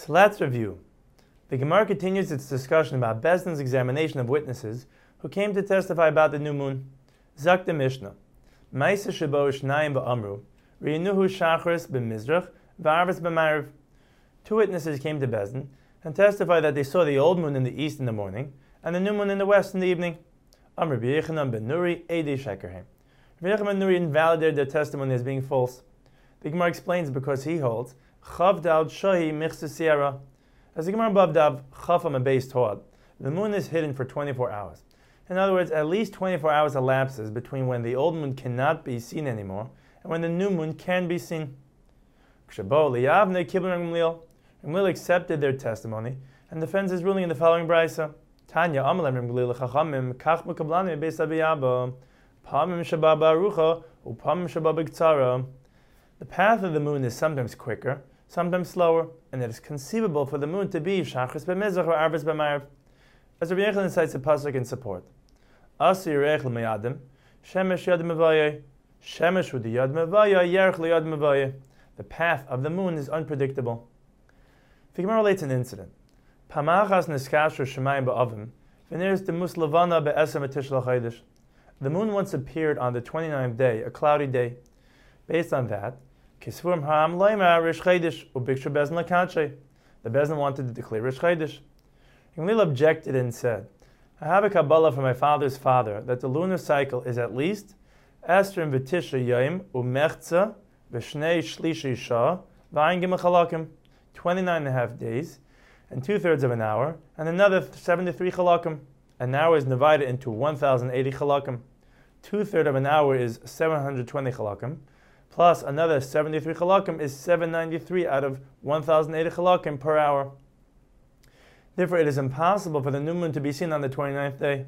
So let's review. The Gemara continues its discussion about Beis Din's examination of witnesses who came to testify about the new moon. Zak the Mishnah. Ma'aseh shebo shnayim v'amru, ri'nuhu shachris b'mizrach, v'arvis b'ma'ariv. Two witnesses came to Beis Din and testified that they saw the old moon in the east in the morning and the new moon in the west in the evening. Amr b'yechanan ben Nuri edei shekerhem. B'yechanan ben Nuri invalidated their testimony as being false. The Gemara explains because he holds Chavdal Shahi Michsasiera. As the Gemara above Dav Chafam and base taught, the moon is hidden for 24 hours. In other words, at least 24 hours elapses between when the old moon cannot be seen anymore and when the new moon can be seen. Gamliel accepted their testimony and defends his ruling in the following brisa. Tanya Amalem Gamliel Chachamim Kach Mekablani Beis Abiyaba Pamim Shabba Barucha Upamim Shabba B'Ktzara. The path of the moon is sometimes quicker, sometimes slower, and it is conceivable for the moon to be Shachris b'Mizrach or Arvis b'Ma'ariv. As Rabbi Yechon cites a pasuk in support. Asi Yerech l'Meyadim, Shemesh Yad Mevayeh, Shemesh Hu Yad Mevayeh, Yerech l'Yad Mevayeh. The path of the moon is unpredictable. The Gemara relates an incident. Pamachas neskasher Shemayim ba'avim, v'nirs demus levana be'esem etish l'chaydish. The moon once appeared on the 29th day, a cloudy day. Based on that, Kisvurim Haram Loima Rish Chaydish Ubikshu Beis Din Lakanshe. The Beis Din wanted to declare Rish Chaydish. Gamliel objected and said, I have a Kabbalah from my father's father that the lunar cycle is at least Esther V'Tisha Yom Umechza V'Shnei Shlishi Shah V'Ayin Gimel Chalakim, 29.5 days and 2/3 of an hour, and another 73 Chalakim. An hour is divided into 1,080 Chalakim. 2/3 of an hour is 720 Chalakim. Plus another 73 chalakim is 793 out of 1,080 chalakim per hour. Therefore, it is impossible for the new moon to be seen on the 29th day.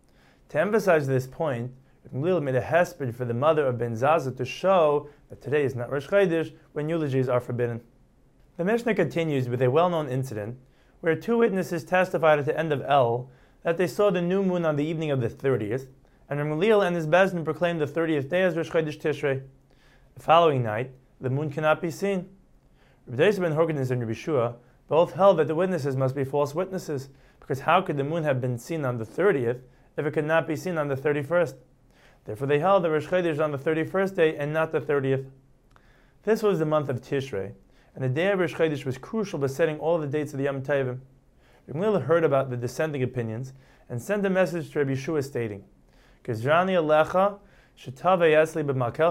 To emphasize this point, Gamliel made a hesped for the mother of Ben Zaza to show that today is not Rosh Chodesh when eulogies are forbidden. The Mishnah continues with a well-known incident where two witnesses testified at the end of El that they saw the new moon on the evening of the 30th, and Gamliel and his Beis Din proclaimed the 30th day as Rosh Chodesh Tishrei. The following night, the moon cannot be seen. Rabbi Deis ben Horgenus and Rabbi Shua both held that the witnesses must be false witnesses, because how could the moon have been seen on the 30th if it could not be seen on the 31st? Therefore they held that Rosh Chodesh on the 31st day and not the 30th. This was the month of Tishrei, and the day of Rosh Chodesh was crucial by setting all the dates of the Yom Tovim. Gamliel heard about the dissenting opinions and sent a message to Rabbi Shua stating, Gizrani alecha I order you to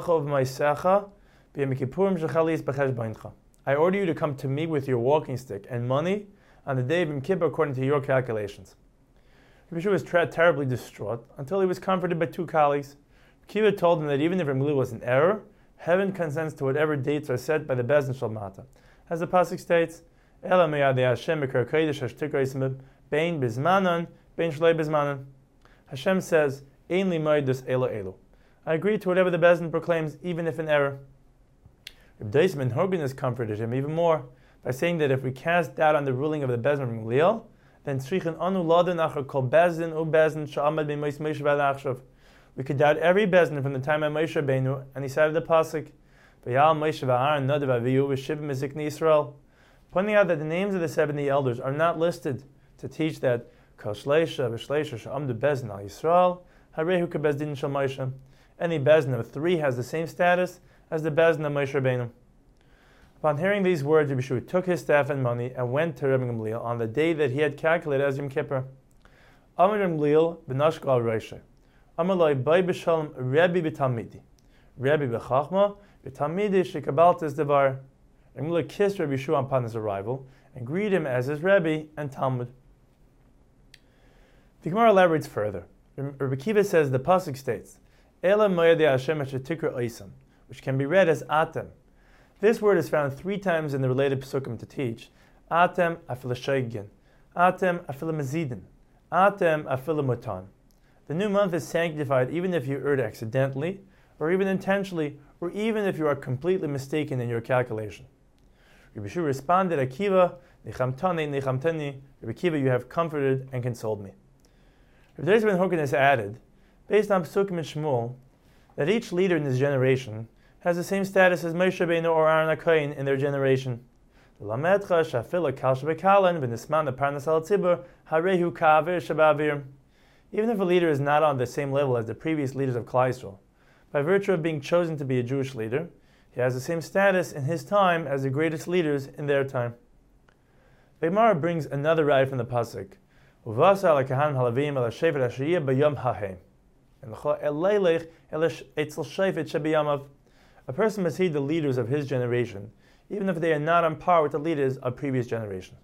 come to me with your walking stick and money on the day of Yom Kippur according to your calculations. Rabbi Shua was terribly distraught until he was comforted by two colleagues. Kiva told him that even if Gamliel was in error, heaven consents to whatever dates are set by the Beis Din Shalmata. As the pasuk states, Hashem says, Ein li moedus elo elu. I agree to whatever the Beis Din proclaims, even if in error. Rabbi Deis ben Horgenus comforted him even more by saying that if we cast doubt on the ruling of the Beis Din from Gamliel, then tzrichen anu laden acher kol Beis Din u Beis Din she'amad b'mois Moshe v'alachshav. We could doubt every Beis Din from the time of Moshe Rabbeinu, and he cited the pasuk, V'yal Moshe v'Aaron nadav avihu v'shivim miziknei Yisrael, pointing out that the names of the 70 elders are not listed to teach that kol shleisha v'shleisha she'amdu Beis Din al Yisrael harehu kebeis din shel Moshe. Any Beis Din of 3 has the same status as the Beis Din of Moshe Rabbeinu. Upon hearing these words, Rabbi Shua took his staff and money and went to Rabbi Gamliel on the day that he had calculated as Yom Kippur. Amar Gamliel b'nashka al Rosheh. Amar loi bai b'shalom Rebbe b'talmidi. Rebbe b'chachma b'talmidi shekabaltes devar. Gamliel kissed Rabbi Shua upon his arrival and greeted him as his Rebbe and Talmud. The Gemara elaborates further. Rabbi Kiva says the pasuk states, Ela moyedei Hashem asher tikra oisam, which can be read as Atem. This word is found 3 times in the related psukim to teach Atem afil shoygin, Atem afil mazidin, Atem afil mutan. The new month is sanctified even if you erred accidentally, or even intentionally, or even if you are completely mistaken in your calculation. Rabbi Shua responded, Akiva, nichamtani, nichamteni, Rabbi Kiva, you have comforted and consoled me. Rabbi Deis ben Horgenus added, based on Psukim and Shmuel, that each leader in his generation has the same status as Moshe Rabbeinu or Aaron HaKohen in their generation. L'lamedcha shafila kal shebekalan v'nisman parnas al tzibur harehu ka'avir shabavir. Even if a leader is not on the same level as the previous leaders of Klal Yisrael, by virtue of being chosen to be a Jewish leader, he has the same status in his time as the greatest leaders in their time. The Gemara brings another raya from the pasuk. Uvasa ala kahanim halavim ala shevet hashiyah b'yom hahem. And l'chol etzel shevet shebiyamav. A person must heed the leaders of his generation, even if they are not on par with the leaders of previous generations.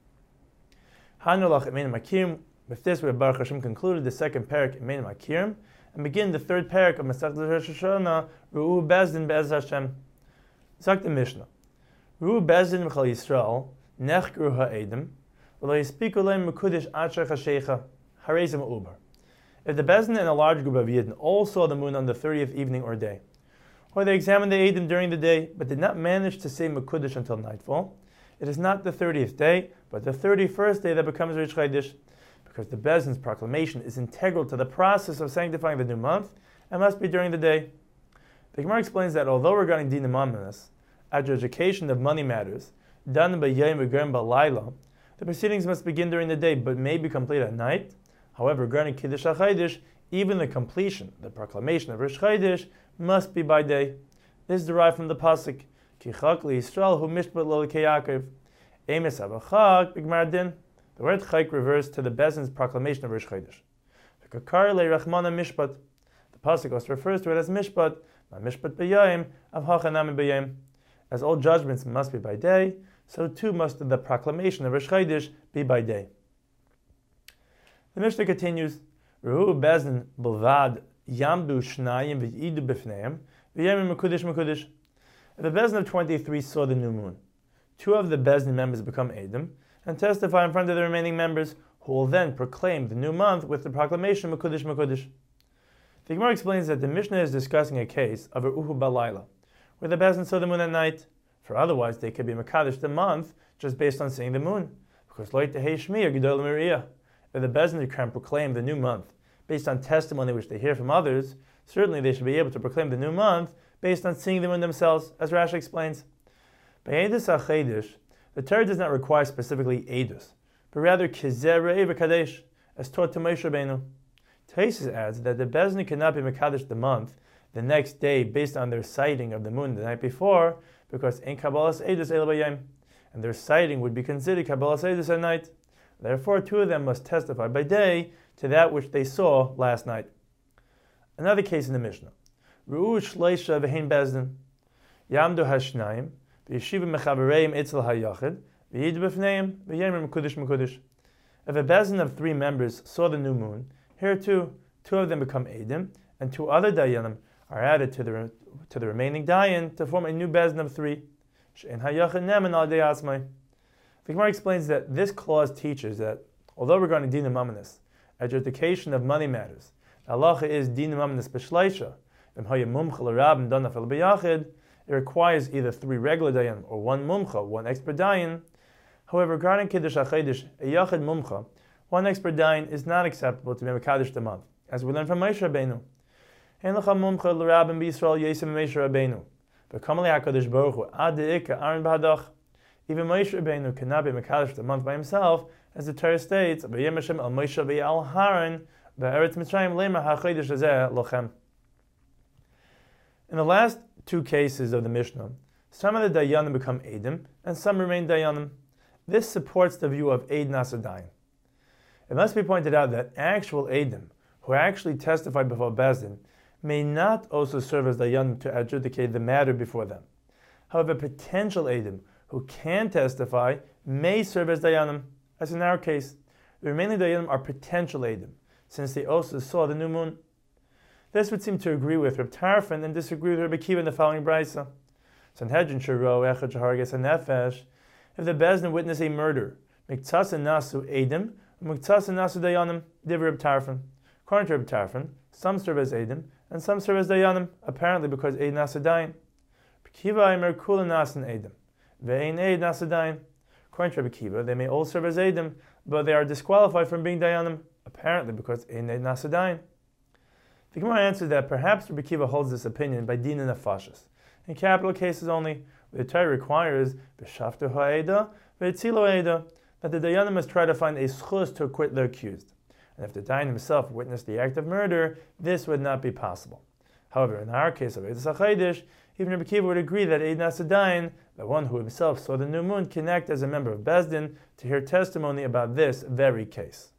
Hanulach Emenim Akirim. With this, we have Baruch Hashem concluded the second parak Emenim Akirim and begin the third parak of Masechet Rosh Hashanah, Ru'u Bezdin Be'ez Hashem. Zak the Mishnah. Ru'u Bezdin V'chal Yisrael Nechgru Ha'edim V'lo Yispiku Leim Mekudish Acher Chashecha Harezim Uber. If the Bezdin and a large group of Yidden all saw the moon on the 30th evening or day, or they examined the Eidim during the day, but did not manage to say Mekudish until nightfall, it is not the 30th day, but the 31st day that becomes Rish Chodesh, because the Bezdin's proclamation is integral to the process of sanctifying the new month, and must be during the day. The Gemara explains that although regarding Din Amaminus, adjudication of money matters, done by Yom V'Gern B'Layla, the proceedings must begin during the day, but may be complete at night. However, regarding Kiddush HaChodesh, even the completion, the proclamation of Rish Chodesh, must be by day. This is derived from the pasuk, Ki chak liYisrael hu mishpat lo l'Yaakov, emes avachak b'gmar din. The word chak refers to the Bezdin's proclamation of Rish Chodesh. V'kakar le'rachmana mishpat. The pasuk also refers to it as mishpat, ma mishpat b'yayim, avhachanami b'yayim. As all judgments must be by day, so too must the proclamation of Rish Chodesh be by day. The Mishnah continues, Ru'u Bezdin b'lvad yamdu shnayim v'yidu b'fneim v'yamim mekudish mekudish. If the Bezdin of 23 saw the new moon, two of the Bezdin members become Eidim and testify in front of the remaining members, who will then proclaim the new month with the proclamation mekudish mekudish. The Gemara explains that the Mishnah is discussing a case of a Uhu Balayla, where the Bezdin saw the moon at night, for otherwise they could be mekadosh the month just based on seeing the moon, because loy tehei shmi or gedol miriyah. If the Bezdin can proclaim the new month based on testimony which they hear from others, certainly they should be able to proclaim the new month based on seeing the moon themselves, as Rashi explains. By Eidus HaChedesh, the Torah does not require specifically Eidus, but rather Kizer Re'eh V'Kadesh, as taught to Moshe Rabbeinu. Taisus adds that the Bezdin cannot be Mekadesh the month the next day based on their sighting of the moon the night before, because in Kabbalas Eidus El Bayim, and their sighting would be considered Kabbalas Eidus at night. Therefore, two of them must testify by day to that which they saw last night. Another case in the Mishnah. Ru'u shleisha v'hein Bezdin. Yamdu hashnayim, v'yeshiva mechavereim etzel hayachid, v'yid b'fneim, v'yemim mekudish mekudish. If a Bezdin of 3 members saw the new moon, here too, 2 of them become Eidim, and 2 other Dayanim are added to the remaining Dayan to form a new Bezdin of 3. She'en hayachid nemen al dei atzmai. The Gemara explains that this clause teaches that, although regarding Din Amaminus, adjudication of money matters, the halacha is Din Amaminus b'shleisha, it requires either 3 regular dayan or 1 mumcha, 1 expert dayan. However, regarding Kiddush HaChodesh, a yachid mumcha, 1 expert dayan is not acceptable to be mekadosh the month, as we learn from Moshe Rabbeinu. Ein lecha mumcha l'rabim b'Yisrael yesem Moshe Rabbeinu, v'kam le'HaKadosh Baruch Hu ad de'ika aron b'hadach. Even Moshe Rabbeinu cannot be mekadosh the month by himself, as the Torah states, "V'yem Hashem al Moshe v'yal Haran v'eretz Mitzrayim lema hachodesh hazeh lochem." In the last 2 cases of the Mishnah, some of the Dayanim become Eidim, and some remain Dayanim. This supports the view of Eid Nasadayin. It must be pointed out that actual Eidim, who actually testified before Bezdin, may not also serve as Dayanim to adjudicate the matter before them. However, potential Eidim, who can testify, may serve as Dayanim, as in our case. The remaining Dayanim are potential Eidim, since they also saw the new moon. This would seem to agree with Reb Tarfon and disagree with Reb Akiva in the following brisa. Sanhedrin shiro echad shaharges hanefesh. If the Bezdin witness a murder, miktsas nasu edim, miktsas nasu dayanim, div Reb Tarfon. According to Reb Tarfon, some serve as edim and some serve as dayanim, apparently because eid nasu dayin. Akiva aimer kula nasan edim, ve'ein eid nasu dayin. According to Reb Akiva, they may all serve as edim, but they are disqualified from being dayanim, apparently because eid nasu dayin. The Gemara answers that perhaps Rabbi Akiva holds this opinion by din and nefashos, in capital cases only, The Torah requires b'shaftu ha'eda v'etzilo ha'eda, that the dayanim must try to find a schus to acquit the accused. And if the dayan himself witnessed the act of murder, this would not be possible. However, in our case of Eidas HaChaydish, even Rebbe Akiva would agree that Eid Nasadayin, the one who himself saw the new moon, can act as a member of Bezdin to hear testimony about this very case.